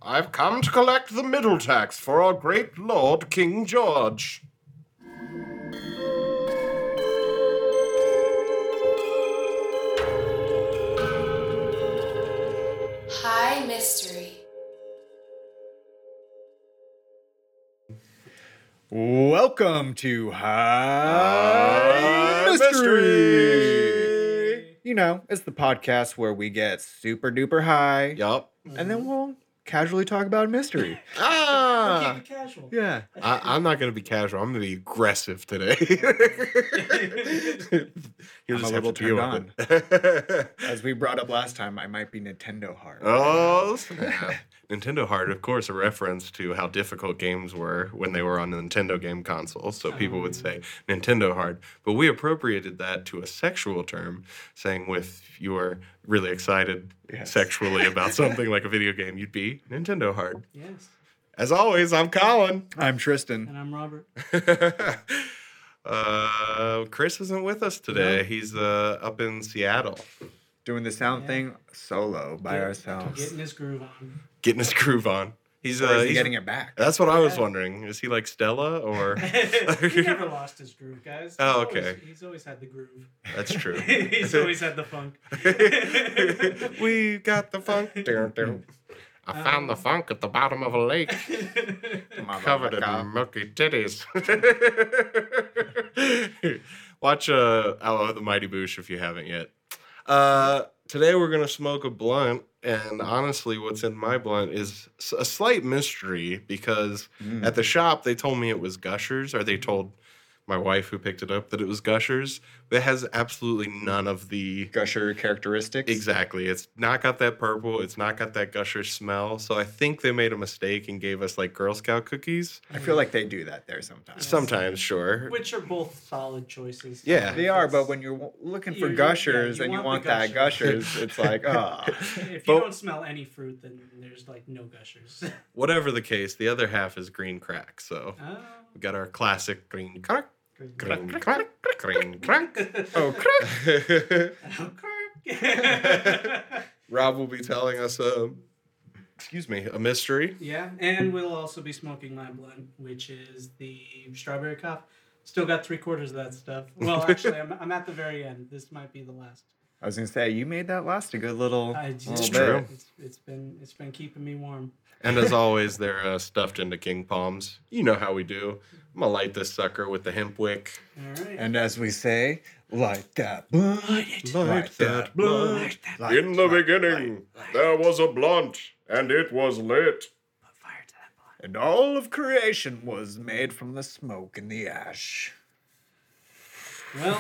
I've come to collect the middle tax for our great Lord King George. High Mystery. Welcome to High Mystery. You know, it's the podcast where we get super duper high. Yup. And then we'll casually talk about mystery. Keep it casual. Yeah. I'm not going to be casual. I'm going to be aggressive today. You'll I'm a little turned on. As we brought up last time, I might be Nintendo hard. Oh, snap. Nintendo Hard, of course, a reference to how difficult games were when they were on the Nintendo game console. So people would say Nintendo Hard. But we appropriated that to a sexual term, saying if you were really excited sexually about something like a video game, you'd be Nintendo Hard. Yes. As always, I'm Colin. I'm Tristan. And I'm Robert. Chris isn't with us today. No. He's up in Seattle. Doing the sound thing solo by ourselves. Getting his groove on. Getting his groove on. He's getting it back. That's what I was wondering. Is he like Stella or? He never lost his groove, guys. Oh, okay. He's always had the groove. That's true. He's always had the funk. We got the funk. I found the funk at the bottom of a lake, covered in milky titties. Watch the Mighty Boosh if you haven't yet. Today we're gonna smoke a blunt, and honestly, what's in my blunt is a slight mystery because at the shop they told me it was Gushers, or they told my wife who picked it up that it was Gushers, but it has absolutely none of the Gusher characteristics. Exactly. It's not got that purple. It's not got that Gusher smell. So I think they made a mistake and gave us like Girl Scout cookies. I feel like they do that there sometimes. Yes. Sometimes, sure. Which are both solid choices. Yeah. They are, but when you're looking for You- Gushers yeah, and you you want want the that Gushers, it's like, oh. If you don't smell any fruit, then there's like no gushers. Whatever the case, the other half is green crack. So Oh. we got our classic green crack. Great. Green crack. Green crack. Oh, crack. Rob will be telling us a mystery. Yeah, and we'll also be smoking my blunt, which is the strawberry cough. Still got 3/4 of that stuff. Well, actually, I'm at the very end. This might be the last. I was gonna say you made that last a good little. It's true. It's been keeping me warm. And as always, they're stuffed into king palms. You know how we do. I'm gonna light this sucker with the hemp wick. All right. And as we say, light that blunt. Light that blunt. In the beginning, there was a blunt, and it was lit. Put fire to that blunt. And all of creation was made from the smoke and the ash. Well,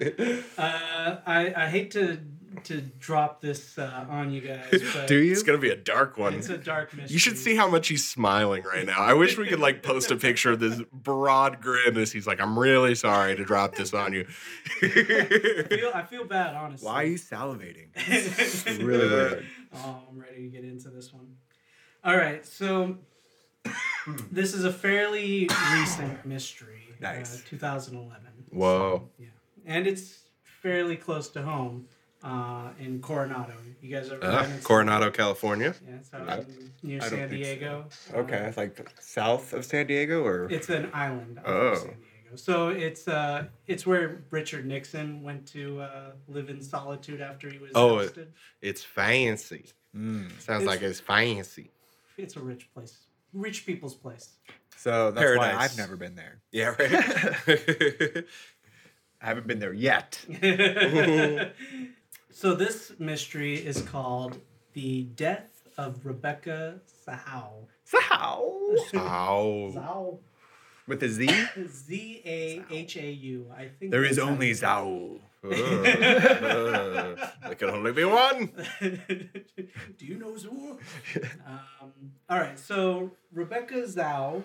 I hate to drop this on you guys, but Do you? It's gonna be a dark one. it's a dark mystery. You should see how much he's smiling right now. I wish we could like post a picture of this broad grin as he's like, "I'm really sorry to drop this on you." I feel bad, honestly. Why are you salivating? It's really weird. Oh, I'm ready to get into this one. All right, so this is a fairly recent mystery. Nice. 2011. Whoa. Yeah, and it's fairly close to home in Coronado. You guys ever been in Coronado, California. Yeah, it's out near I don't San think so. Diego. Okay, it's like south of San Diego, or It's an island of Oh. San Diego. So it's where Richard Nixon went to live in solitude after he was ousted. It's fancy. Sounds like it's fancy. It's a rich place. Rich people's place. so that's Paradise. why I've never been there. Yeah, right. I haven't been there yet. So this mystery is called The Death of Rebecca Zahau. Zahau. Ow. Zahau. With a Z? Zahau. I think There is that's how only you- Zao. There can only be one. Do you know Zhou? All right, so Rebecca Zhao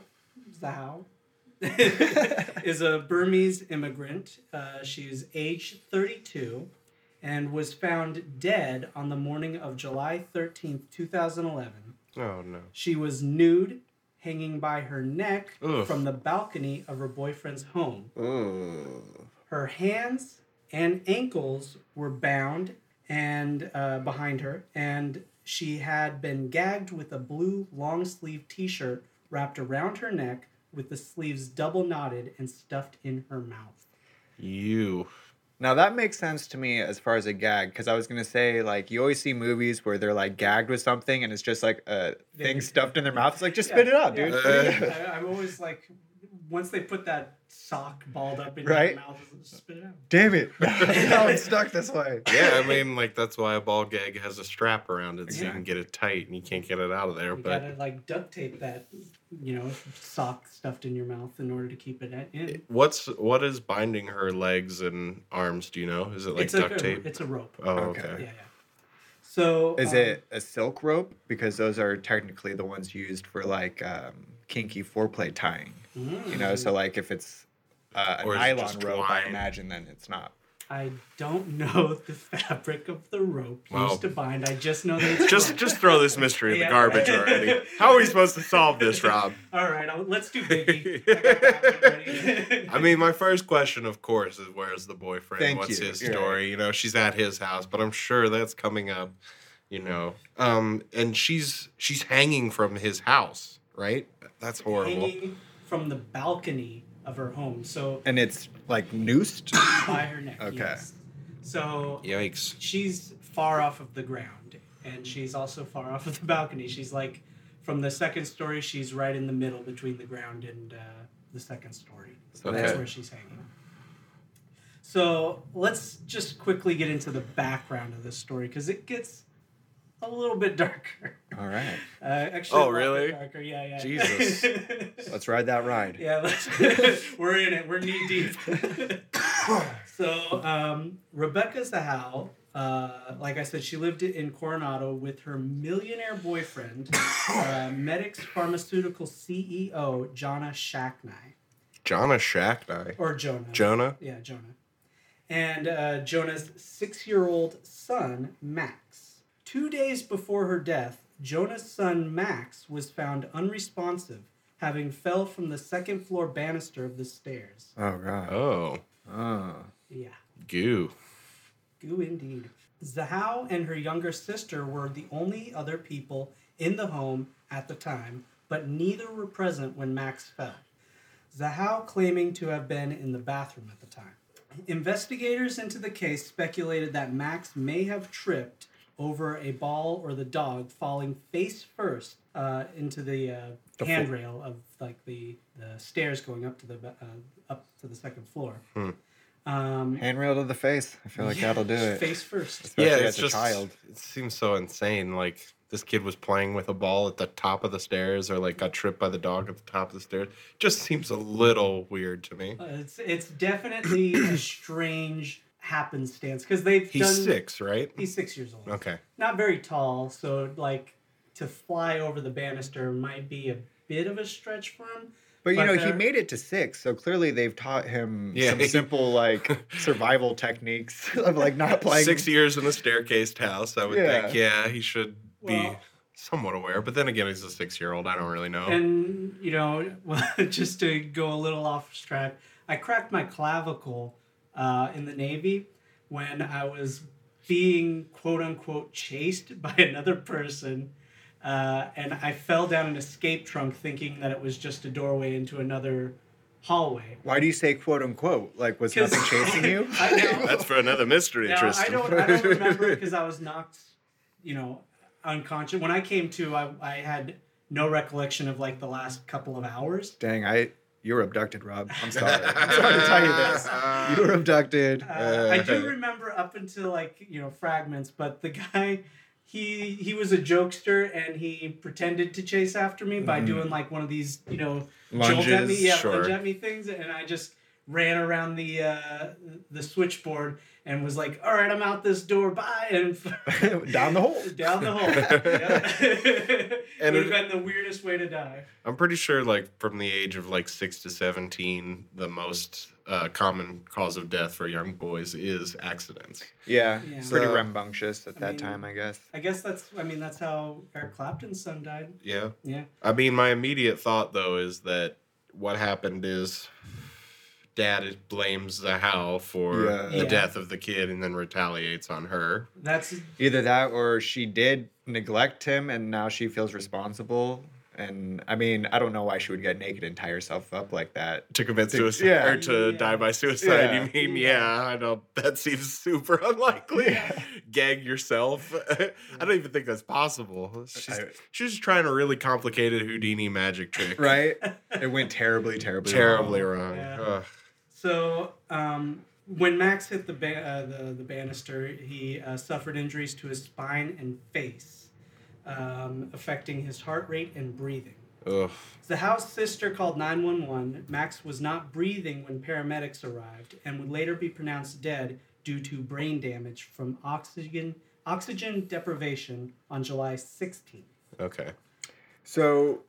is a Burmese immigrant. She's age 32 and was found dead on the morning of July 13th, 2011. Oh no. She was nude, hanging by her neck Ugh. from the balcony of her boyfriend's home. Ooh. Her hands and ankles were bound and behind her, and she had been gagged with a blue long-sleeve t-shirt wrapped around her neck with the sleeves double knotted and stuffed in her mouth. You. Now that makes sense to me as far as a gag, because I was gonna say, like, you always see movies where they're like gagged with something and it's just like a thing stuffed in their mouth. It's like, just spit it out, dude. I'm always like, once they put that sock balled up in Right? your mouth, just spit it out. Damn it! Now it's stuck this way. Yeah, I mean, like, that's why a ball gag has a strap around it so you Yeah. can get it tight and you can't get it out of there. You But gotta like duct tape that, sock stuffed in your mouth in order to keep it in. what is binding her legs and arms? Do you know? Is it like duct tape? It's a rope. Oh, Okay. okay. Yeah. So Is it a silk rope? Because those are technically the ones used for like kinky foreplay tying. You know, so like if it's a Or is it nylon just rope, I twine? imagine then it's not. I don't know the fabric of the rope Well, used to bind. I just know that it's Just throw this mystery in the Yeah. garbage already. How are we supposed to solve this, Rob? All right, let's do Biggie. I got that one ready. I mean, my first question, of course, is where's the boyfriend? Thank What's you. his You're story? right. You know, she's at his house, but I'm sure that's coming up. And she's hanging from his house, right? That's horrible. Hanging from the balcony of her home, so And it's like noosed. by her neck. Okay. Yes. So Yikes. she's far off of the ground, and she's also far off of the balcony. She's like, from the second story, she's right in the middle between the ground and the second story. So that's Okay. where she's hanging. So let's just quickly get into the background of this story, because it gets a little bit darker. All right, Actually, Oh, a lot bit really? darker. Yeah. Jesus. let's ride that ride. Yeah, we're in it. We're knee deep. So, Rebecca Zahau, like I said, she lived in Coronado with her millionaire boyfriend, Medix Pharmaceutical CEO, Jonna Shacknai. Jonna Shacknai. Or Jonah. Jonah? Yeah, Jonah. And Jonah's 6-year-old son, Max. 2 days before her death, Jonah's son, Max, was found unresponsive, having fell from the second-floor banister of the stairs. Oh god. Oh. Oh. Yeah. Goo. Goo indeed. Zahau and her younger sister were the only other people in the home at the time, but neither were present when Max fell. Zahau claiming to have been in the bathroom at the time. Investigators into the case speculated that Max may have tripped over a ball or the dog, falling face first into the handrail of like the stairs going up to the second floor. Handrail to the face. I feel like that'll do it. Face first. Especially Yeah, as it's a just, child. it seems so insane. Like, this kid was playing with a ball at the top of the stairs or, like, got tripped by the dog at the top of the stairs. Just seems a little weird to me. It's definitely a strange happenstance because they've He's done. 6, right? He's 6 years old. Okay. Not very tall, so like to fly over the banister might be a bit of a stretch for him. But you know, he they're- made it to 6, so clearly they've taught him Yeah. some simple like survival techniques of like not playing. 6 years in a staircased house. I would Yeah. think, yeah, he should be Well- somewhat aware. But then again, he's a 6-year-old. I don't really know. And well, just to go a little off track, I cracked my clavicle in the Navy when I was being quote unquote chased by another person. And I fell down an escape trunk thinking that it was just a doorway into another hallway. Why do you say quote unquote? Like was 'Cause- nothing chasing you? I know. That's for another mystery, Now, I Tristan. don't remember because I was knocked, unconscious. When I came to, I had no recollection of like the last couple of hours. Dang, you were abducted, Rob. I'm sorry. I'm sorry to tell you this. You were abducted. I do remember up until fragments, but the guy, he was a jokester and he pretended to chase after me by doing like one of these, jolt at me, Lunges, sure. lunge at me things, and I just ran around the switchboard and was like, all right, I'm out this door, bye, and Down the hole. down the hole. It And would have been the weirdest way to die. I'm pretty sure, like, from the age of, like, 6 to 17, the most common cause of death for young boys is accidents. Yeah, Yeah. pretty So- rambunctious at that mean- time, I guess. I guess that's how Eric Clapton's son died. Yeah. Yeah. I mean, my immediate thought, though, is that what happened is dad blames Zahau for Yeah. the Yeah. death of the kid and then retaliates on her. That's Either that or she did neglect him, and now she feels responsible. And I mean, I don't know why she would get naked and tie herself up like that. To commit suicide yeah. or to Yeah. die by suicide, Yeah. you mean? Yeah, I know. That seems super unlikely. Yeah. Gag yourself. I don't even think that's possible. I- She's just trying a really complicated Houdini magic trick. Right? It went terribly Terribly wrong. Yeah. Ugh. So, when Max hit the banister, he suffered injuries to his spine and face, affecting his heart rate and breathing. Ugh. Zahau's sister called 911. Max was not breathing when paramedics arrived and would later be pronounced dead due to brain damage from oxygen deprivation on July 16th. Okay. So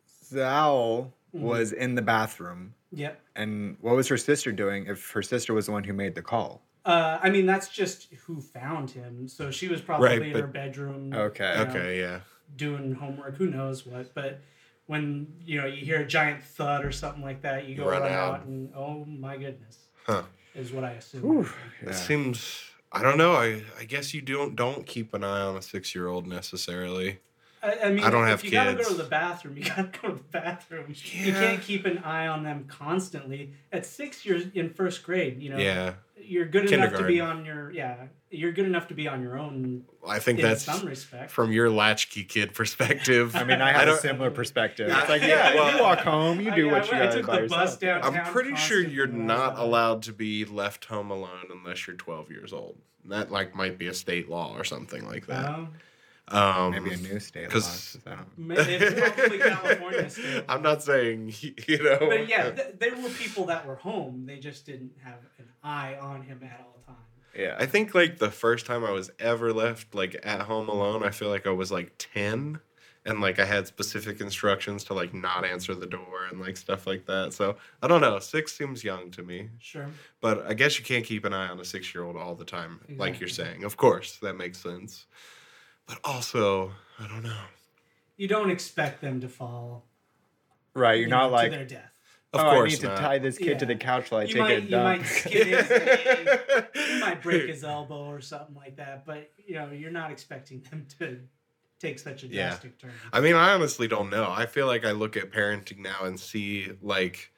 Zhao was in the bathroom. Yep. And what was her sister doing if her sister was the one who made the call? I mean, that's just who found him. So she was probably Right, in but- her bedroom. Okay. you know, Okay, yeah. doing homework, who knows what. But when, you hear a giant thud or something like that, you go Run run out. out and, oh my goodness, Huh. is what I assume. Whew. That Yeah. seems, I don't know. I guess you don't keep an eye on a 6-year-old necessarily. I mean, I don't if have you gotta go kids. to the bathroom, you gotta go to the bathroom. You Yeah. can't keep an eye on them constantly. At 6 years in first grade, Yeah. you're good enough to be Kindergarten. you're good enough to be on your own I think in that's some respect. from your latchkey kid perspective. I mean, I have a don't- similar perspective. Yeah, It's like, yeah, well, you walk home, you do what you I gotta took by the bus yourself. downtown. I'm pretty sure you're constantly when I was not little. allowed to be left home alone unless you're 12 years old. That might be a state law or something like that. Maybe a new state law. 'cause- 'cause I don't- Maybe it's probably California state. I'm not saying But yeah, there were people that were home. They just didn't have an eye on him at all times. Yeah. I think like the first time I was ever left like at home alone, I feel like I was like 10 and like I had specific instructions to like not answer the door and like stuff like that. So I don't know. 6 seems young to me, Sure. but I guess you can't keep an eye on a 6-year-old all the time, like you're Exactly. saying. Of course, that makes sense. But also, I don't know. You don't expect them to fall. Right, you're not to like, their death. Of oh, I course need to not. tie this kid to Yeah. the couch while I You take might, a you dump. might skid his leg, you might break his elbow or something like that, but you're not expecting them to take such a Yeah. drastic turn. I mean, I honestly don't know. I feel like I look at parenting now and see like,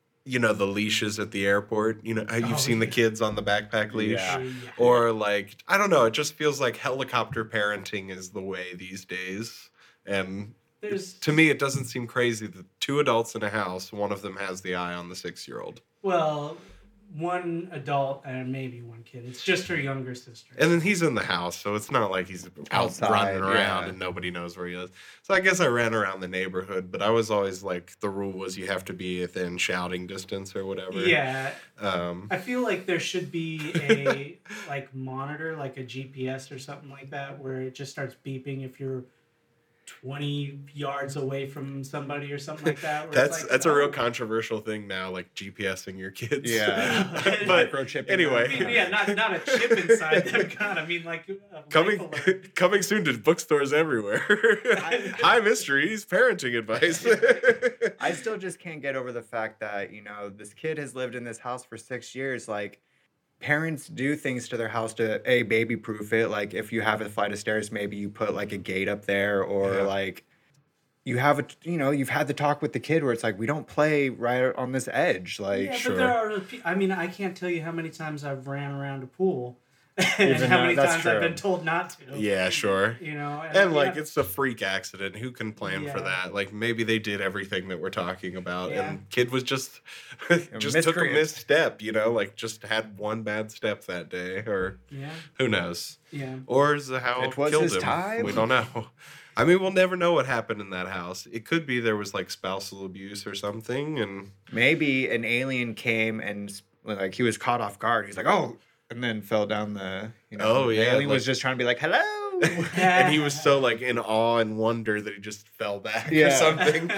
the leashes at the airport. You've Oh, seen the yeah. kids on the backpack leash. Yeah. Or like, I don't know, it just feels like helicopter parenting is the way these days. And There's to me, it doesn't seem crazy that 2 adults in a house, one of them has the eye on the 6-year-old. well, one adult and maybe one kid. It's just her younger sister. And then he's in the house, so it's not like he's out Outside, running around yeah. and nobody knows where he is. So I guess I ran around the neighborhood, but I was always like, the rule was you have to be within shouting distance or whatever. Yeah, Um, I feel like there should be a monitor, like a GPS or something like that, where it just starts beeping if you're 20 yards away from somebody or something like that. where it's that's a real oh. controversial thing now, like GPSing your kids. Yeah. but Microchipping anyway. I mean, yeah, not a chip inside them. God, I mean, like a Coming life alert. coming soon to bookstores everywhere. Hi, Mysteries, parenting advice. I still just can't get over the fact that, this kid has lived in this house for 6 years. Like, parents do things to their house to, baby-proof it. Like, if you have a flight of stairs, maybe you put, like, a gate up there. Or, Yeah. like, you have you've had the talk with the kid where it's like, we don't play right on this edge. Like, Yeah, sure. but there are. I mean, I can't tell you how many times I've ran around a pool, and Even how though- many that's times I've true. been told not to. Yeah, sure. And like yeah. it's a freak accident. Who can plan for Yeah. that? Like maybe they did everything that we're talking about, Yeah. and kid was just just took a miscreant. misstep. Like just had one bad step that day, or Yeah, who knows? yeah. Or is it how It was killed his him? time. We don't know. I mean, we'll never know what happened in that house. It could be there was like spousal abuse or something, and maybe an alien came and, like, he was caught off guard. He's like, oh, and then fell down the, Oh, the yeah, alien was like- just trying to be like, hello. and he was so like in awe and wonder that he just fell back or Yeah. something.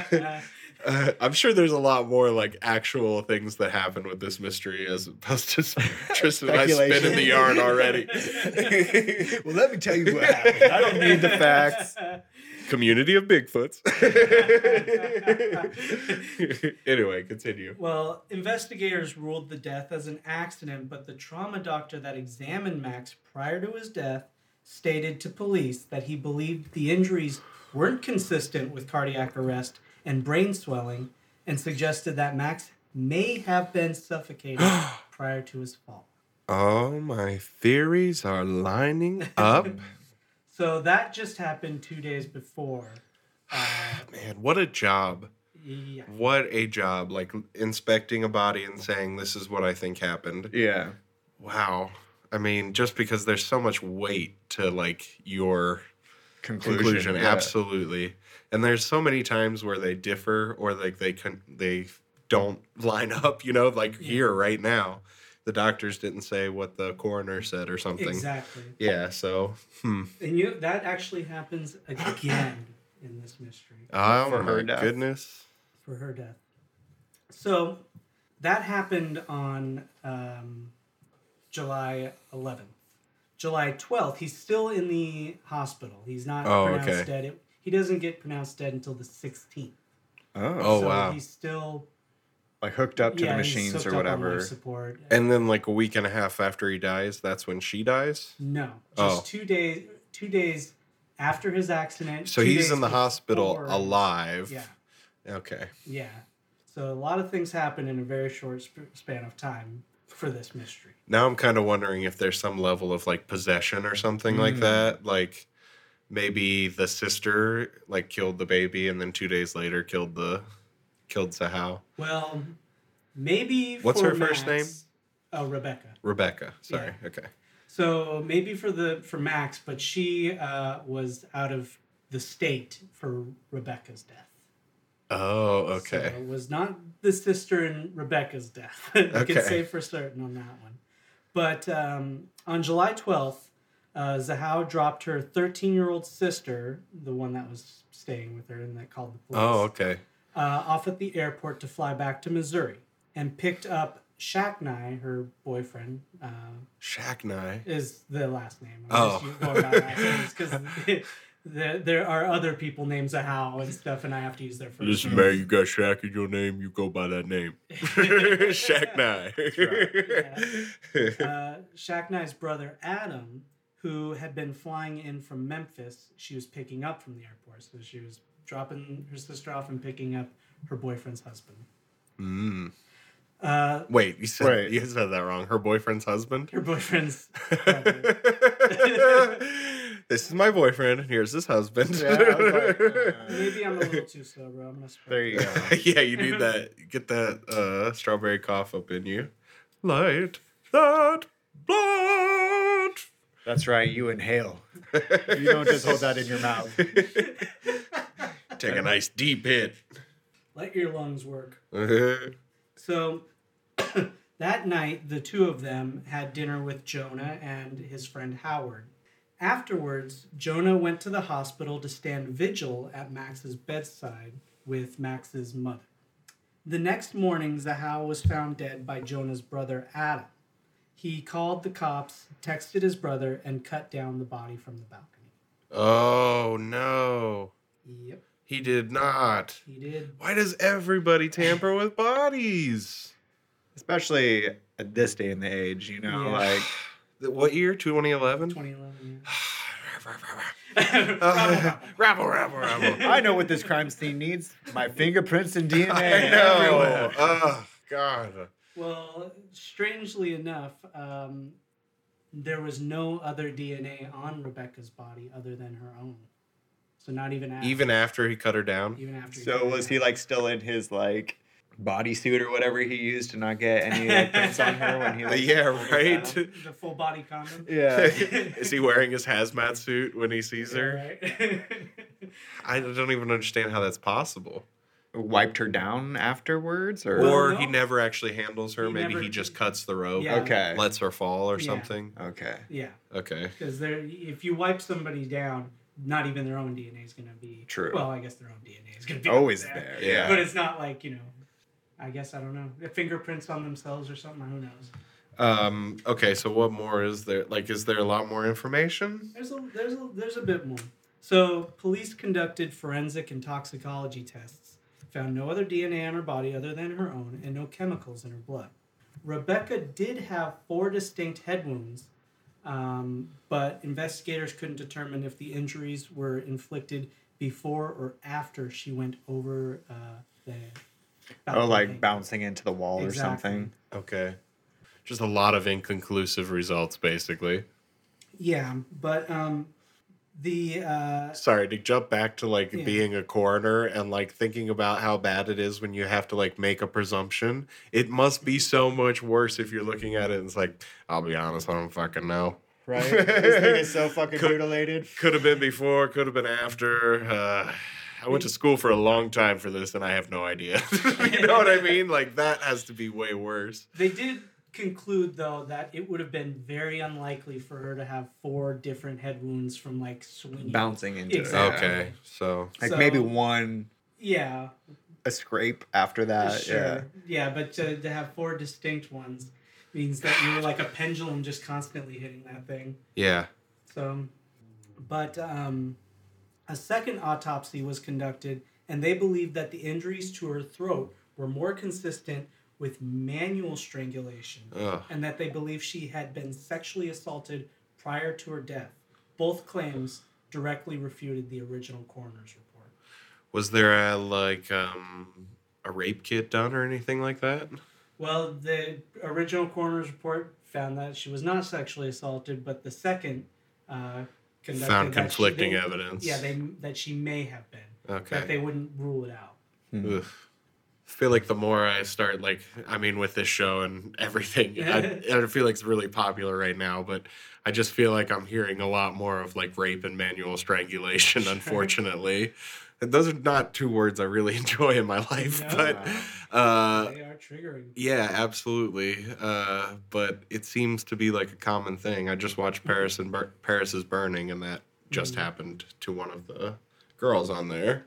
I'm sure there's a lot more like actual things that happen with this mystery as opposed to Tristan and I spin in the yarn already. Well, let me tell you what happened. I don't need the facts. Community of Bigfoots. Anyway, continue. Well, investigators ruled the death as an accident, but the trauma doctor that examined Max prior to his death stated to police that he believed the injuries weren't consistent with cardiac arrest and brain swelling, and suggested that Max may have been suffocated prior to his fall. Oh, my theories are lining up. So that just happened 2 days before. Man, what a job. Yeah. What a job. Like inspecting a body and saying, this is what I think happened. Yeah. Wow. I mean, just because there's so much weight to like your Conclusion. Yeah. Absolutely. And there's so many times where they differ or like they don't line up, you know, like here right now. The doctors didn't say what the coroner said or something. Exactly. Yeah, so And that actually happens again in this mystery. Oh For her my death. goodness. For her death. So that happened on July 11th. July 12th, he's still in the hospital. He's not pronounced dead. He doesn't get pronounced dead until the 16th. Oh, So wow. he's still Like hooked up to the he's machines hooked or up on whatever. life support. And then like a week and a half after he dies, that's when she dies? No, just 2 days. 2 days after his accident. So 2 he's days in the hospital before- alive. Yeah, Okay. yeah. So a lot of things happen in a very short span of time for this mystery. Now I'm kind of wondering if there's some level of like possession or something like that. Like maybe the sister like killed the baby and then 2 days later killed Zahau. Well, maybe. What's for her first name? Oh, Rebecca. Rebecca. Sorry. Yeah. Okay. So maybe for Max, but she was out of the state for Rebecca's death. Oh, okay. So it was not the sister in Rebecca's death. I Okay. can say for certain on that one. But on July 12th, Zahau dropped her 13-year-old sister, the one that was staying with her and that called the police, Oh, okay. off at the airport to fly back to Missouri, and picked up Shaknai, her boyfriend. Shaknai. Is the last name. Oh. Because there are other people named Zahau and stuff, and I have to use their first Listen, name. man, you got Shaq in your name, you go by that name. Shaknai. Shaknai's brother Adam, who had been flying in from Memphis, she was picking up from the airport. So she was dropping her sister off and picking up her boyfriend's husband. Wait, you said that wrong. Her boyfriend's husband? Her boyfriend's brother. This is my boyfriend, and here's his husband. Yeah, I was like, Maybe I'm a little too slow, bro. I'm gonna there you go. Yeah, you need that. Get that strawberry cough up in you. Light that blood. That's right. You inhale. You don't just hold that in your mouth. Take a nice deep hit. Let your lungs work. So that night, the two of them had dinner with Jonah and his friend Howard. Afterwards, Jonah went to the hospital to stand vigil at Max's bedside with Max's mother. The next morning, Zahau was found dead by Jonah's brother Adam. He called the cops, texted his brother, and cut down the body from the balcony. Oh, no. Yep, He did not. he did. Why does everybody tamper with bodies? Especially at this day and the age, you know, Yeah. like What year? 2011? 2011, Rabble, rabble, rabble. I know what this crime scene needs. My fingerprints and DNA I know. everywhere. Oh, God. Well, strangely enough, there was no other DNA on Rebecca's body other than her own. So not even after. Even after he cut her down? Even after. So was he like still in his like bodysuit or whatever he used to not get any like prints on her when he like Yeah, right? The full body condom. Yeah. Is he wearing his hazmat suit when he sees her? Right. I don't even understand how that's possible. Wiped her down afterwards or Well, Or no. he never actually handles her. He Maybe never- he just cuts the rope, Yeah. Okay. lets her fall or Yeah. something. Okay. Yeah, Okay. because if you wipe somebody down, not even their own DNA is going to be True. Well, I guess their own DNA is going to be Always up there. Yeah. But it's not like I guess I don't know. Fingerprints on themselves or something. Who knows? Okay, so what more is there? Like, is there a lot more information? There's a bit more. So police conducted forensic and toxicology tests, found no other DNA on her body other than her own, and no chemicals in her blood. Rebecca did have 4 distinct head wounds, But investigators couldn't determine if the injuries were inflicted before or after she went over the Oh, balcony like hanging. bouncing into the wall Exactly. or something. Okay. Just a lot of inconclusive results, basically. Yeah, but the Sorry, to jump back to like Yeah. being a coroner and like thinking about how bad it is when you have to like make a presumption. It must be so much worse if you're looking at it and it's like, I'll be honest, I don't fucking know. Right? This thing is so fucking Could- mutilated. Could have been before, could have been after. I went to school for a long time for this and I have no idea. You know what I mean? Like, that has to be way worse. They did conclude, though, that it would have been very unlikely for her to have 4 different head wounds from like swinging. Bouncing into Exactly. it. Okay, so Like So- maybe one Yeah, a scrape after that. sure. Yeah, but to have 4 distinct ones means that you were like a pendulum just constantly hitting that thing. yeah. So, but a second autopsy was conducted, and they believed that the injuries to her throat were more consistent with manual strangulation, Ugh. and that they believe she had been sexually assaulted prior to her death. Both claims directly refuted the original coroner's report. Was there a rape kit done or anything like that? Well, the original coroner's report found that she was not sexually assaulted, but the second conducted Found that conflicting they- evidence. Yeah, that she may have been. Okay. That they wouldn't rule it out. Ugh. I feel like the more I start, with this show and everything, I feel like it's really popular right now, but I just feel like I'm hearing a lot more of like rape and manual strangulation, unfortunately. And those are not 2 words I really enjoy in my life, No. but They are triggering. yeah, absolutely. But it seems to be like a common thing. I just watched Paris is Burning, and that just happened to one of the girls on there.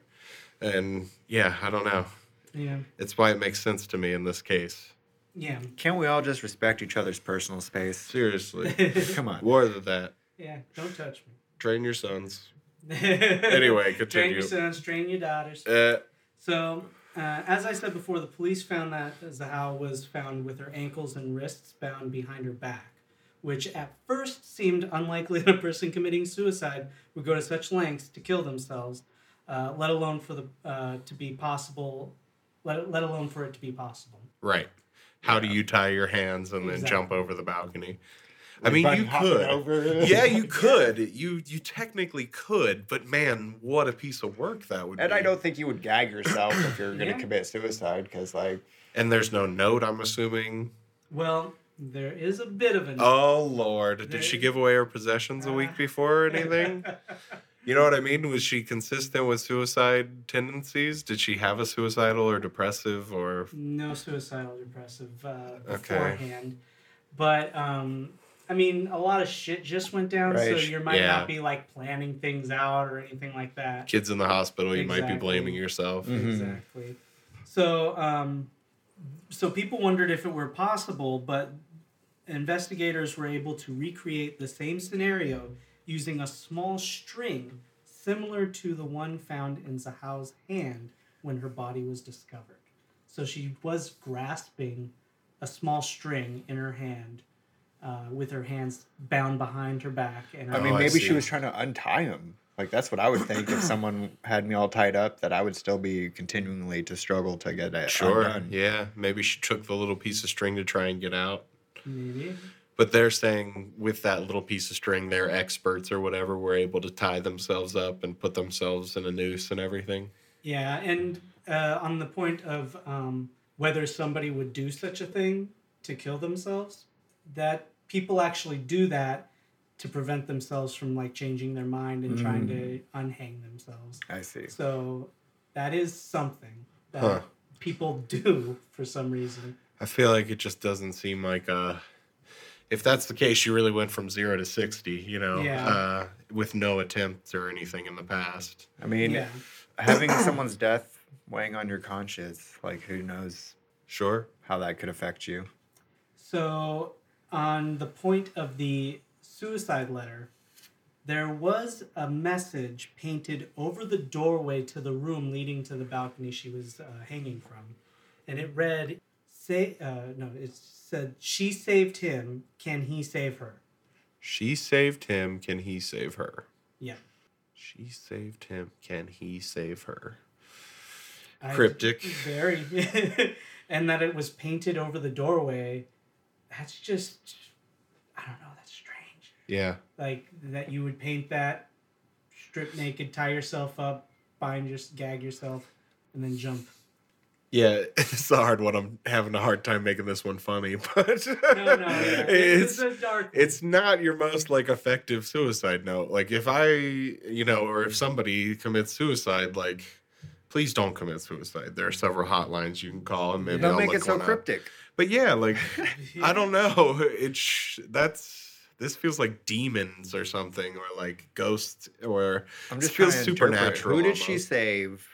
And yeah, I don't know. Yeah. It's why it makes sense to me in this case. Yeah. Can't we all just respect each other's personal space? Seriously. Come on. More than that. Yeah. Don't touch Train your sons. me. Anyway, Train continue. your sons, train your daughters. Uh, So, as I said before, the police found that Zahau was found with her ankles and wrists bound behind her back, which at first seemed unlikely that a person committing suicide would go to such lengths to kill themselves, let alone for to be possible. Let alone for it to be possible. right. How do you tie your hands and then Exactly. jump over the balcony? I mean, Bunny you hopping could. over. Yeah, you could. You technically could, but man, what a piece of work that would And be. I don't think you would gag yourself if you're going to Yeah. commit suicide, because like And there's no note, I'm assuming. Well, there is a bit of an. Oh Lord, did she give away her possessions a week before or anything? You know what I mean? Was she consistent with suicide tendencies? Did she have a suicidal or depressive or? No suicidal depressive Okay. beforehand. But, I mean, a lot of shit just went down, so Right. you might Yeah. not be, like, planning things out or anything like that. Kids in the hospital, you might be Exactly. blaming yourself. Mhm. Exactly. So, so people wondered if it were possible, but investigators were able to recreate the same scenario using a small string similar to the one found in Zahau's hand when her body was discovered. So she was grasping a small string in her hand with her hands bound behind her back. And her I mean, Oh, I maybe she see. was trying to untie him. Like that's what I would think if someone had me all tied up. That I would still be continually to struggle to get it Sure. undone. Yeah. Maybe she took the little piece of string to try and get out. maybe. But they're saying with that little piece of string, their experts or whatever were able to tie themselves up and put themselves in a noose and everything. Yeah, and on the point of whether somebody would do such a thing to kill themselves, that people actually do that to prevent themselves from like changing their mind and trying to unhang themselves. I see. So that is something that Huh. people do for some reason. I feel like it just doesn't seem like if that's the case, you really went from 0 to 60, you know, Yeah. with no attempts or anything in the past. I mean, Yeah. having someone's death weighing on your conscience, like who knows Sure. how that could affect you. So, on the point of the suicide letter, there was a message painted over the doorway to the room leading to the balcony she was hanging from. And it read, it said, "She saved him. Can he save her?" She saved him. Can he save her? Yeah. She saved him. Can he save her? I- Cryptic. Very. And that it was painted over the doorway. That's just, I don't know, that's strange. Yeah. Like, that you would paint that, strip naked, tie yourself up, gag yourself, and then jump. Yeah, it's a hard one. I'm having a hard time making this one funny, but No, yeah. It's a dark one. it's not your most like effective suicide note. Like if I, or if somebody commits suicide, like please don't commit suicide. There are several hotlines you can call, and maybe Don't I'll make look it so one up. cryptic. But yeah, like I don't know. This feels like demons or something, or like ghosts, or I'm this just feels trying to interpret. supernatural. Who did she almost. save?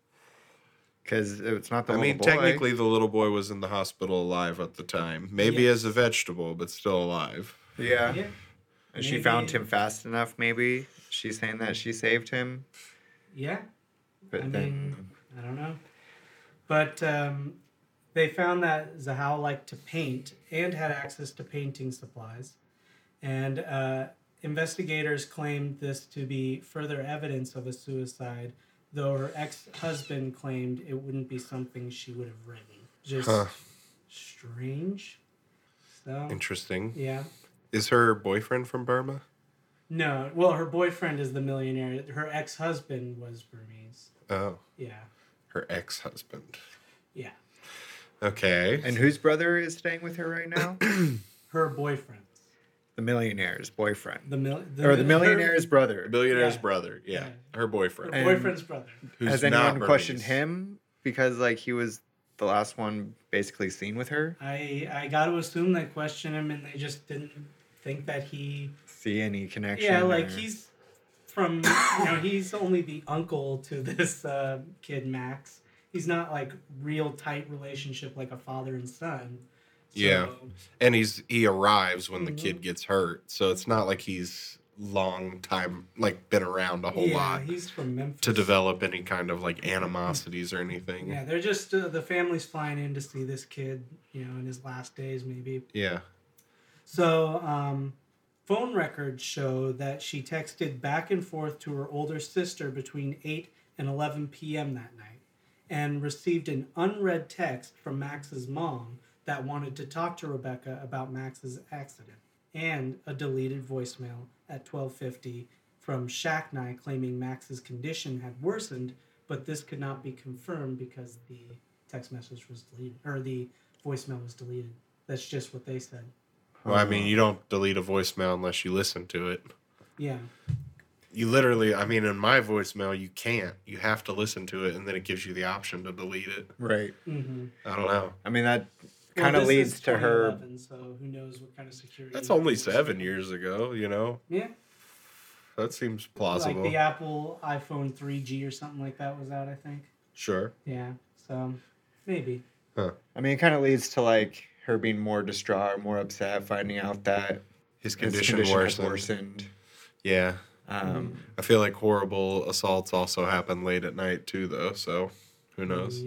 Because it's not the I little mean, boy. technically, the little boy was in the hospital alive at the time. Maybe Yes. as a vegetable, but still alive. Yeah. Yeah. And she Maybe- found him fast enough, maybe. She's saying that she saved him. Yeah. But I then. mean, I don't know. But they found that Zahal liked to paint and had access to painting supplies. And investigators claimed this to be further evidence of a suicide, though her ex-husband claimed it wouldn't be something she would have written. Just Huh. strange. So, Interesting. yeah. Is her boyfriend from Burma? No, well, her boyfriend is the millionaire. Her ex-husband was Burmese. Oh, Yeah. her ex-husband. Yeah. Okay. And whose brother is staying with her right now? Her boyfriend. The millionaire's boyfriend. The millionaire's brother. Billionaire's Yeah. brother. Yeah. Yeah. Her boyfriend. Her boyfriend's brother. Who's Has not anyone questioned Burmese. him? Because, like, he was the last one basically seen with her. I got to assume they questioned him and they just didn't think that he. See any connection? Yeah, like or- he's from. He's only the uncle to this kid Max. He's not like real tight relationship like a father and son. So, Yeah. And he arrives when the Mhm. kid gets hurt, so it's not like he's long time like been around a whole yeah, lot he's from Memphis. to develop any kind of like animosities or anything. Yeah, they're just the family's flying in to see this kid, in his last days maybe. Yeah. So, phone records show that she texted back and forth to her older sister between 8 and 11 p.m. that night and received an unread text from Max's mom that wanted to talk to Rebecca about Max's accident, and a deleted voicemail at 12:50 from Shacknai claiming Max's condition had worsened, but this could not be confirmed because the text message was deleted, or the voicemail was deleted. That's just what they said. Well, I mean, you don't delete a voicemail unless you listen to it. Yeah. You literally, I mean, in my voicemail, you can't. You have to listen to it, and then it gives you the option to delete it. Right. Mm-hmm. I don't know. I mean, that kind of leads to her. So who knows what kind of security? That's that only was. 7 years ago, Yeah. That seems plausible. Like the Apple iPhone 3G or something like that was out, I think. Sure. Yeah. So maybe. I mean, it kind of leads to like her being more distraught, more upset, finding out that His his condition, had worsened. worsened. Yeah. Um, I feel like horrible assaults also happen late at night, too, though. So who knows?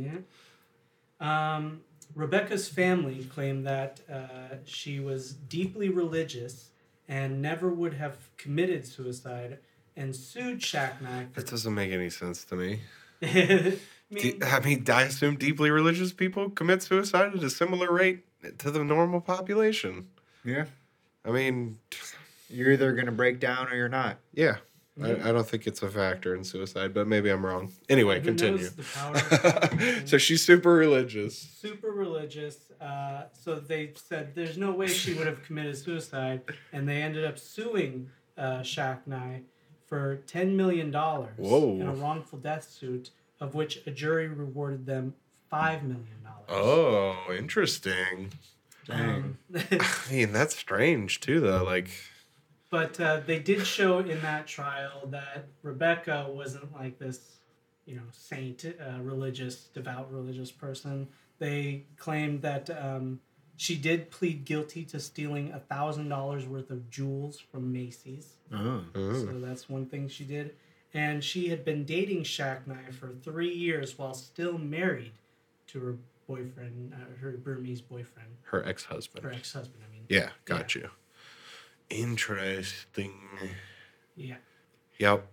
Yeah. Rebecca's family claimed that she was deeply religious and never would have committed suicide, and sued Shacknai That doesn't make any sense to me. I I mean, I assume deeply religious people commit suicide at a similar rate to the normal population. yeah, I mean, you're either gonna break down or you're not. yeah. I don't think it's a factor in suicide, but maybe I'm wrong. Anyway, who continue. knows the power of So she's super religious. super religious. So they said there's no way she would have committed suicide, and they ended up suing Shacknai for $10 million Whoa. in a wrongful death suit, of which a jury rewarded them $5 million. Oh, interesting. Dang. I mean, that's strange, too, though. Like, But they did show in that trial that Rebecca wasn't like this, saint, devout religious person. They claimed that she did plead guilty to stealing $1,000 worth of jewels from Macy's. Oh. So that's one thing she did. And she had been dating Shacknai for 3 years while still married to her boyfriend, her Burmese boyfriend, her ex-husband. her ex-husband, I mean. Yeah, got you. Interesting. Yeah. Yep.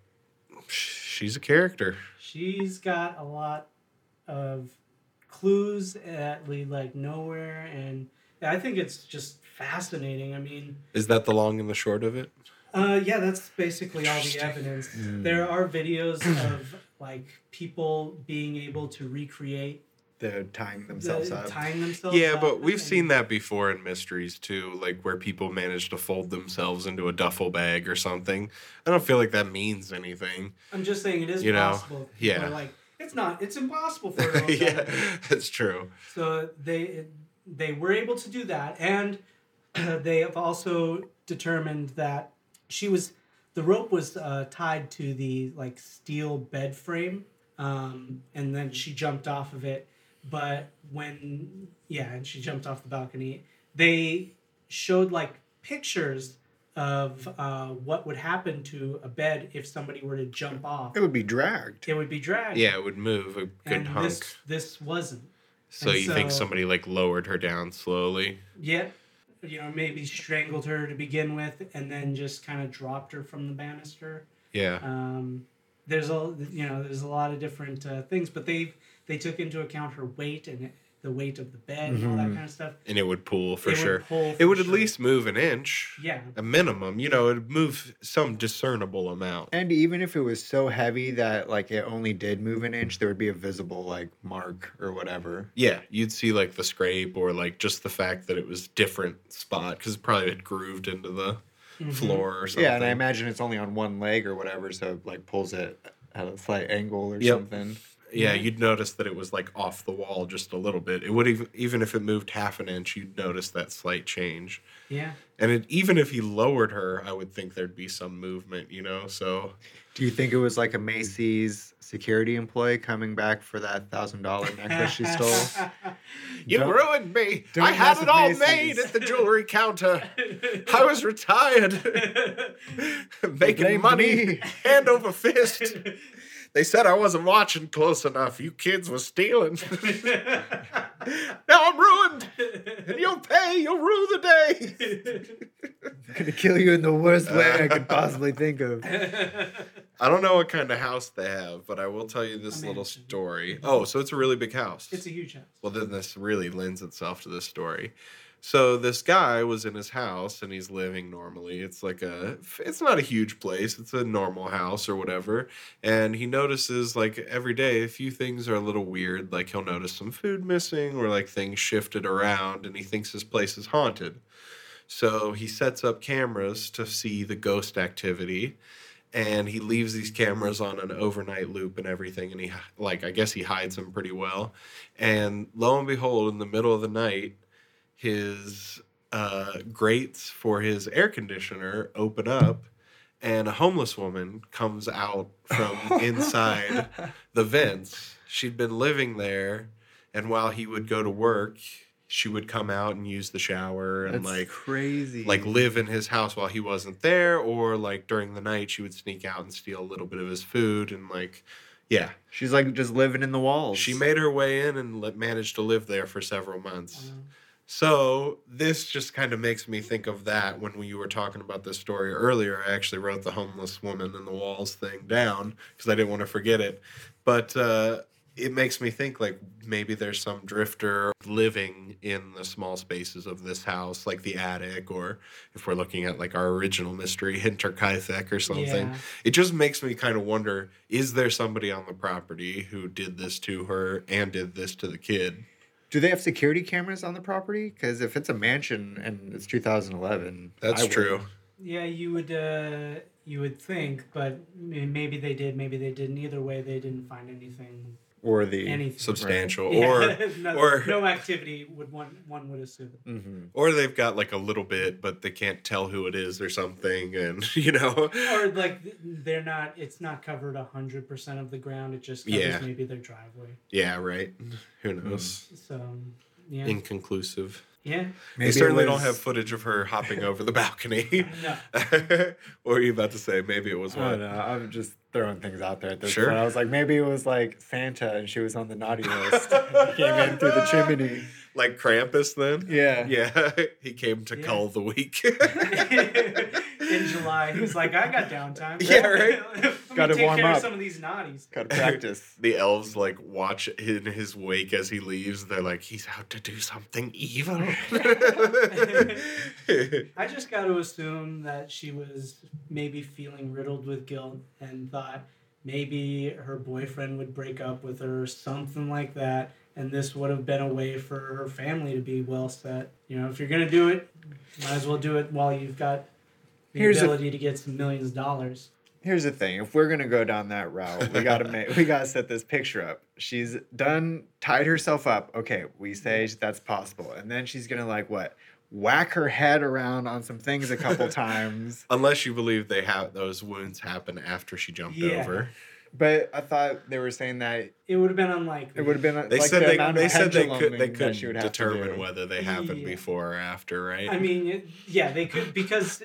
She's a character. She's got a lot of clues that lead like nowhere, and I think it's just fascinating. I mean, Is that the long and the short of it? yeah, that's basically all the evidence. There are videos of like people being able to recreate They're tying themselves up. tying themselves Yeah, up, but we've and- seen that before in mysteries too, like where people manage to fold themselves into a duffel bag or something. I don't feel like that means anything. I'm just saying it is You know, possible. People yeah. are like, it's impossible for it. Yeah, that's true. So they were able to do that, and they have also determined that the rope was tied to the like steel bed frame, and then she jumped off of it. But and she jumped off the balcony. They showed like pictures of what would happen to a bed if somebody were to jump off. It would be dragged. It would be dragged. Yeah, it would move a good and hunk. this wasn't. So and you think so- somebody like lowered her down slowly? Yeah, maybe strangled her to begin with, and then just kind of dropped her from the banister. Yeah. There's a lot of different things, but they took into account her weight and the weight of the bed and all that kind of stuff. And it would pull for It would sure. pull It for would at sure. least move an inch. Yeah, A minimum. It would move some discernible amount. And even if it was so heavy that like it only did move an inch, there would be a visible like mark or whatever. Yeah, you'd see like the scrape or like just the fact that it was different spot because it probably had grooved into the floor or something. Yeah, and I imagine it's only on one leg or whatever, so it like pulls it at a slight angle or Yep. something. Yeah, you'd notice that it was like off the wall just a little bit. It would even if it moved half an inch, you'd notice that slight change. yeah. And even if he lowered her, I would think there'd be some movement, So Do you think it was like a Macy's security employee coming back for that $1,000 necklace she stole? you Don't- ruined me. don't I had mess it with all Macy's. made at the jewelry counter. I was retired, making blamed money me. hand over fist. They said I wasn't watching close enough. You kids were stealing. Now I'm ruined. And you'll pay. You'll rue the day. I'm gonna kill you in the worst way I could possibly think of. I don't know what kind of house they have, but I will tell you this A little mansion. story. Oh, so it's a really big house. It's a huge house. Well, then this really lends itself to this story. So this guy was in his house and he's living normally. It's not a huge place. It's a normal house or whatever. And he notices like every day a few things are a little weird. Like he'll notice some food missing or like things shifted around and he thinks his place is haunted. So he sets up cameras to see the ghost activity. And he leaves these cameras on an overnight loop and everything. And I guess he hides them pretty well. And lo and behold, in the middle of the night, his grates for his air conditioner open up and a homeless woman comes out from inside the vents. She'd been living there, and while he would go to work, she would come out and use the shower and That's crazy. like live in his house while he wasn't there, or like during the night she would sneak out and steal a little bit of his food and yeah. She's like just living in the walls. She made her way in and managed to live there for several months. So this just kind of makes me think of that when you were talking about this story earlier. I actually wrote the homeless woman in the walls thing down because I didn't want to forget it. But it makes me think like maybe there's some drifter living in the small spaces of this house, like the attic, or if we're looking at like our original mystery, Hinterkaifeck or something. Yeah. It just makes me kind of wonder, is there somebody on the property who did this to her and did this to the kid? Do they have security cameras on the property? Because if it's a mansion and it's 2011, That's I would. true. Yeah, you would think, but maybe they did, maybe they didn't. Either way, they didn't find anything Or the anything Substantial. Yeah, Or no activity would one would assume. or they've got like a little bit, but they can't tell who it is or something, and Or like it's not covered 100% of the ground. It just covers Yeah. maybe their driveway. Yeah, right. Who knows? So yeah, Inconclusive. yeah. They certainly don't have footage of her hopping over the balcony. No. What were you about to say? Maybe it was I don't one. know. I'm just throwing things out there at this Sure. point. I was like, maybe it was like Santa and she was on the naughty list. He came in through the chimney. Like Krampus then? Yeah. Yeah. He came to Yeah. cull the weak. In July, he was like, I got downtime. Yeah, right. Let Gotta me take warm care up. of some of these naughties. Gotta practice. The elves like watch in his wake as he leaves. They're like, he's out to do something evil. I just got to assume that she was maybe feeling riddled with guilt and thought maybe her boyfriend would break up with her or something like that. And this would have been a way for her family to be well set. You know, if you're going to do it, might as well do it while you've got the Here's the- ability to get some millions of dollars. Here's the thing: if we're gonna go down that route, we gotta set this picture up. She's tied herself up. Okay, we say that's possible, and then she's gonna like what? Whack her head around on some things a couple times. Unless you believe those wounds happen after she jumped Yeah. over. But I thought they were saying that It would have been unlikely. it would have been They like said the they amount of said they penduluming that couldn't she would have to determine do. whether they happened Yeah. before or after, right? I mean, yeah, they could, because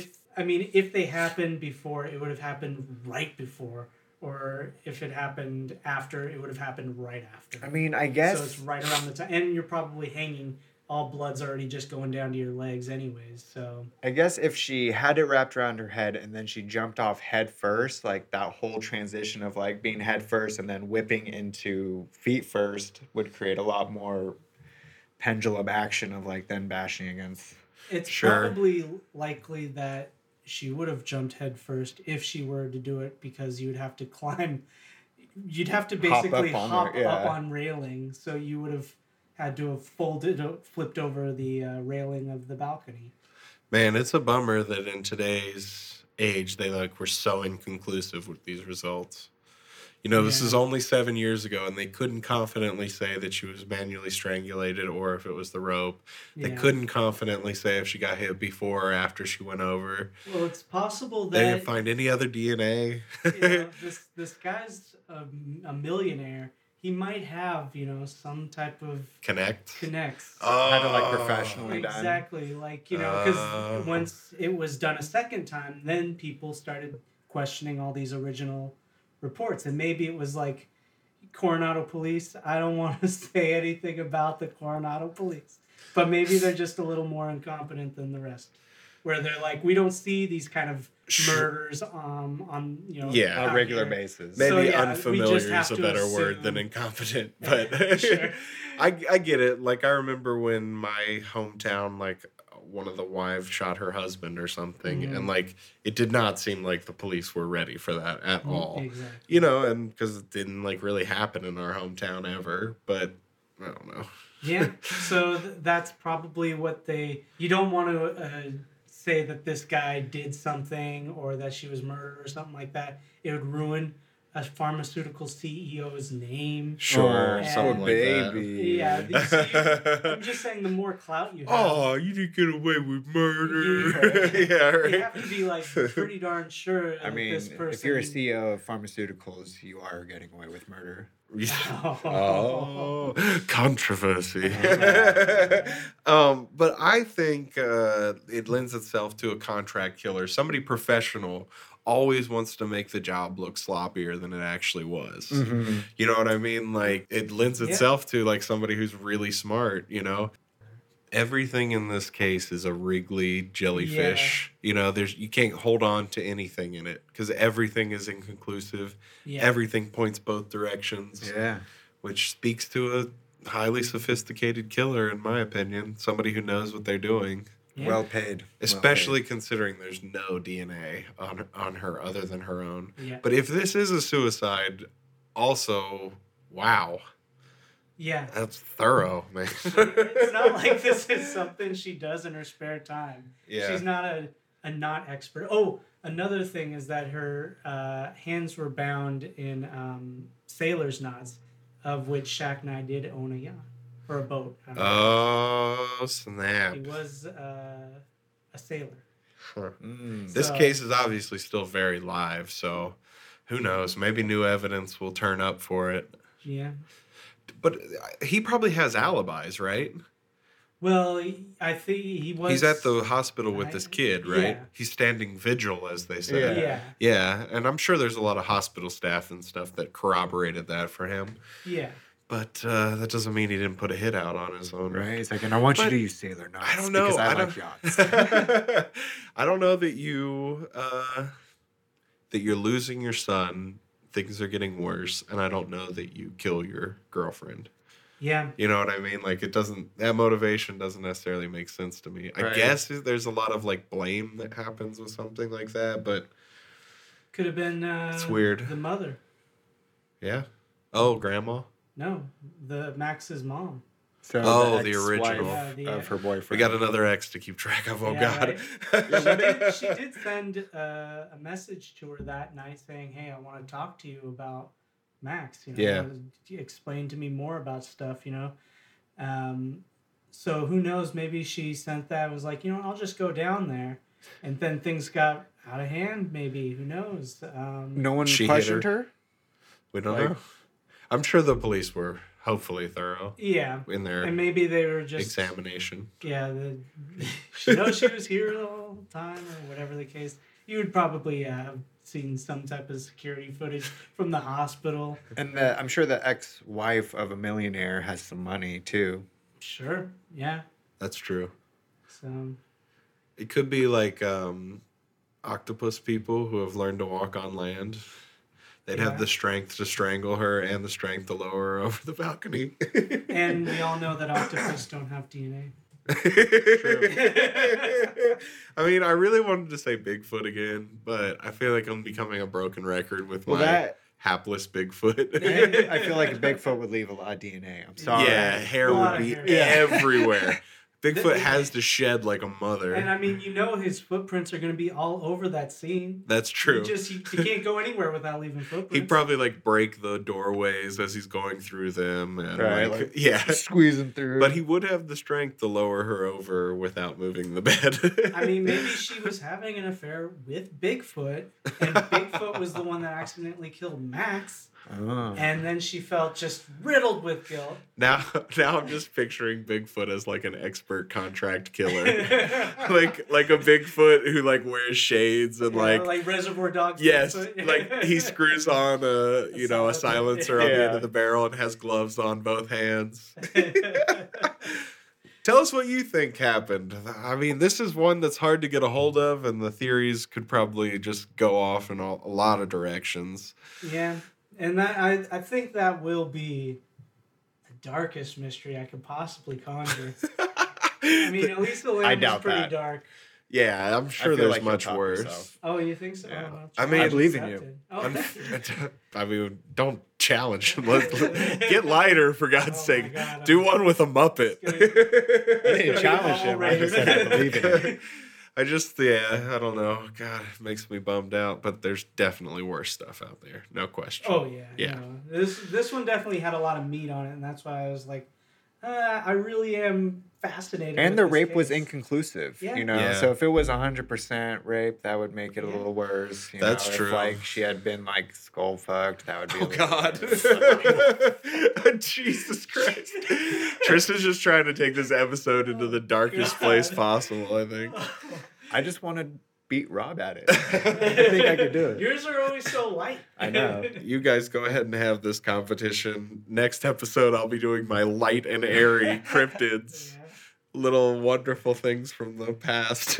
if they happened before, it would have happened right before. Or if it happened after, it would have happened right after. I mean, I guess So it's right around the time. And you're probably hanging, all blood's already just going down to your legs anyways. So, if she had it wrapped around her head and then she jumped off head first, like that whole transition of like being head first and then whipping into feet first would create a lot more pendulum action of like then bashing against. it's Sure. probably likely that she would have jumped head first if she were to do it, because you'd have to climb. You'd have to Hop up basically on hop there, yeah. up on railing. So you would have had to have flipped over the railing of the balcony. Man, it's a bummer that in today's age they were so inconclusive with these results. You know, this Yeah. is only 7 years ago, and they couldn't confidently say that she was manually strangulated or if it was the rope. They Yeah. couldn't confidently say if she got hit before or after she went over. Well, it's possible They didn't that find any other DNA. this guy's a millionaire. He might have some type of Connect. connects. Had to, like, Oh. professionally done. Exactly, because Oh. once it was done a second time, then people started questioning all these original reports, and maybe it was like Coronado Police. I don't want to say anything about the Coronado Police, but maybe they're just a little more incompetent than the rest, where they're like, we don't see these kind of murders on Yeah. On a out regular here. basis. Maybe So, yeah, we unfamiliar just have is a to better word assume- than incompetent, but Sure. I get it. Like I remember when my hometown, like one of the wives shot her husband or something, Mhm. and like it did not seem like the police were ready for that at all. Exactly. You know, and because it didn't like really happen in our hometown ever. But I don't know. Yeah, so that's probably what you don't want to say that this guy did something or that she was murdered or something like that. It would ruin a pharmaceutical CEO's name. Sure, Oh, something like baby. Yeah, I'm that. just saying the more clout you have, Oh, you didn't get away with murder. Yeah. Yeah, you right. have to be like pretty darn sure I that mean, this person. if you're a CEO of pharmaceuticals, you are getting away with murder. Oh, controversy. But I think it lends itself to a contract killer. Somebody professional always wants to make the job look sloppier than it actually was. Mm-hmm. You know what I mean? Like it lends Yeah. itself to like somebody who's really smart, you know? Everything in this case is a wriggly jellyfish. You know, you can't hold on to anything in it because everything is inconclusive. Yeah. Everything points both directions, Yeah. which speaks to a highly sophisticated killer, in my opinion. Somebody who knows what they're doing, Yeah. Well paid. especially considering there's no DNA on her other than her own. Yeah. But if this is a suicide, also, wow, Yeah. that's thorough, man. It's not like this is something she does in her spare time. Yeah. She's not a not expert. Oh, another thing is that her hands were bound in sailor's knots, of which Shaq and I did own a yacht or a boat. I don't know. Oh, snap. He was a sailor. Huh. Mm. This So- case is obviously still very live, so who knows? Maybe new evidence will turn up for it. Yeah. But he probably has alibis, right? Well, I think he was. He's at the hospital with this kid, right? Yeah. He's standing vigil, as they say. Yeah. Yeah, and I'm sure there's a lot of hospital staff and stuff that corroborated that for him. Yeah. But that doesn't mean he didn't put a hit out on his own. Right? He's like, and I want you But to use sailor knots. I don't know. Because I don't, like yachts. I don't know that you that you're losing your son. Things are getting worse, and I don't know that you kill your girlfriend. Yeah. You know what I mean? Like, that motivation doesn't necessarily make sense to me. I Right. guess there's a lot of like blame that happens with something like that, but Could have been. It's weird. The mother. yeah. Oh, grandma. No, the Max's mom. So The ex-wife original. Yeah, the of her boyfriend. We got another ex to keep track of. Oh, Yeah, God. She did send a message to her that night saying, "Hey, I want to talk to you about Max. You know, Yeah. explain to me more about stuff. You know." So who knows? Maybe she sent that and was like, I'll just go down there, and then things got out of hand. Maybe who knows? No one She hit questioned her. her? We don't Like- know. I'm sure the police were hopefully thorough Yeah, in their and maybe they were just examination. Yeah, she knows she was here the whole time, or whatever the case. You would probably have seen some type of security footage from the hospital. And I'm sure the ex-wife of a millionaire has some money, too. Sure, yeah. That's true. So It could be like octopus people who have learned to walk on land. They'd have Yeah. the strength to strangle her and the strength to lower her over the balcony. and we all know that octopus don't have DNA. I mean, I really wanted to say Bigfoot again, but I feel like I'm becoming a broken record with Well, my that... hapless Bigfoot. And I feel like a Bigfoot would leave a lot of DNA. I'm sorry. Yeah, hair A lot would of be hair. Yeah. everywhere. Bigfoot The- has to shed like a mother. And I mean, his footprints are going to be all over that scene. That's true. You can't go anywhere without leaving footprints. He'd probably like break the doorways as he's going through them, and Right, like, like- yeah. Squeezing through. But he would have the strength to lower her over without moving the bed. I mean, maybe she was having an affair with Bigfoot, and Bigfoot was the one that accidentally killed Max, Oh. and then she felt just riddled with guilt. now I'm just picturing Bigfoot as like an expert contract killer, like a Bigfoot who like wears shades and like Reservoir Dogs. yes, Bigfoot. like he screws on a silencer on the end Yeah. of the barrel and has gloves on both hands. Tell us what you think happened. I mean, this is one that's hard to get a hold of, and the theories could probably just go off in a lot of directions. Yeah, and I think that will be the darkest mystery I could possibly conjure. I mean, at least the I land is doubt pretty that. dark. Yeah, I'm sure feel there's like you'll much top worse. yourself. Oh, you think so? Yeah. Oh, well, I mean- I believe in you. accepted. Oh, thank you. I mean, don't challenge. Get lighter, for God's Oh my sake. God, Do I'm- one with a Muppet. I didn't Gonna challenge get him. I already. just said I believe in it. I don't know. God, it makes me bummed out, but there's definitely worse stuff out there. No question. Oh yeah, Yeah. no. This one definitely had a lot of meat on it, and that's why I was like, I really am fascinated. And with the this rape was case. inconclusive, Yeah. Yeah. So if it was 100% rape, that would make it a Yeah. little worse. That's If, true. like she had been like skull fucked, that would be. Oh, a little God. worse. Jesus Christ. Tristan's just trying to take this episode into the darkest God. place possible, I think. I just want to beat Rob at it. I think I could do it. Yours are always so light. I know. You guys go ahead and have this competition. Next episode, I'll be doing my light and airy cryptids. Little wonderful things from the past.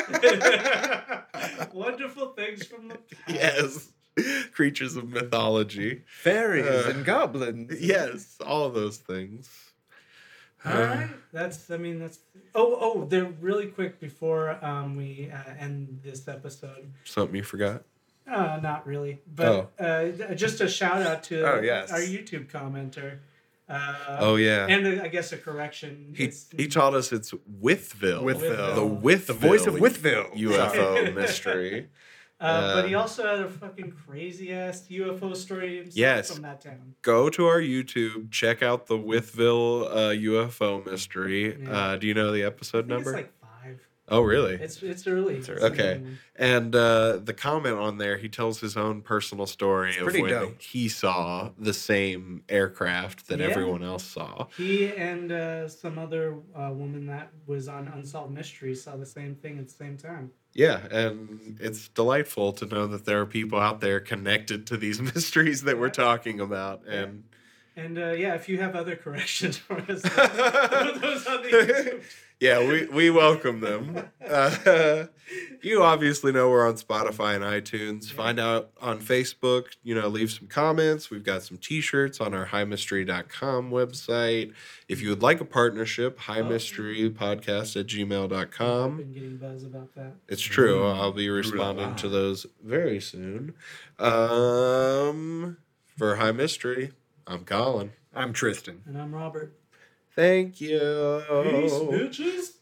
Wonderful things from the past. Yes. Creatures of mythology. Fairies and goblins. Yes, all of those things. All right, that's. They're really quick before we end this episode. Something you forgot? Not really, but just a shout out to Oh, yes. our YouTube commenter. Oh, yeah. And I guess a correction. He taught us it's Withville. Withville. The Withville. The voice of Withville. UFO mystery. But he also had a fucking crazy ass UFO story himself Yes. from that town. Go to our YouTube, check out the Withville UFO mystery. Yeah. Do you know the episode I think number? it's like 5. Oh, really? It's early. It's early. Okay. And the comment on there, he tells his own personal story of pretty when dope. he saw the same aircraft that Yeah. everyone else saw. He and some other woman that was on Unsolved Mysteries saw the same thing at the same time. Yeah, and it's delightful to know that there are people out there connected to these mysteries that we're talking about. And And if you have other corrections for us, throw those on the YouTube. yeah, we welcome them. You obviously know we're on Spotify and iTunes. Find out on Facebook, leave some comments. We've got some t-shirts on our highmystery.com website. If you would like a partnership, highmysterypodcast@gmail.com. I've been getting buzz about that. It's true. I'll be responding to those very soon. For High Mystery, I'm Colin. I'm Tristan. And I'm Robert. Thank you. Peace, bitches.